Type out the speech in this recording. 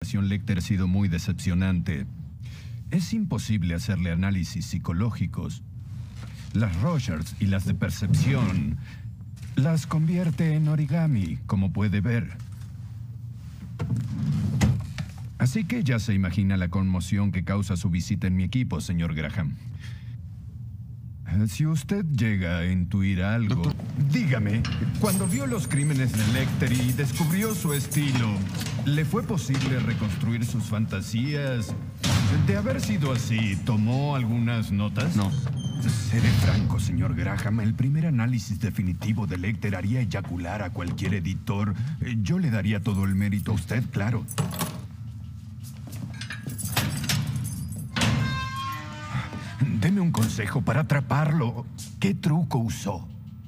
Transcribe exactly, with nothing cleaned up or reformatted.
Lecter ha sido muy decepcionante. Es imposible hacerle análisis psicológicos. Las Rogers y las de percepción las convierte en origami, como puede ver. Así que ya se imagina la conmoción que causa su visita en mi equipo, señor Graham. Si usted llega a intuir algo... Doctor. Dígame, cuando vio los crímenes de Lecter y descubrió su estilo, ¿le fue posible reconstruir sus fantasías? De haber sido así, ¿tomó algunas notas? No. Seré franco, señor Graham. El primer análisis definitivo de Lecter haría eyacular a cualquier editor. Yo le daría todo el mérito a usted, claro. Deme un consejo para atraparlo. ¿Qué truco usó?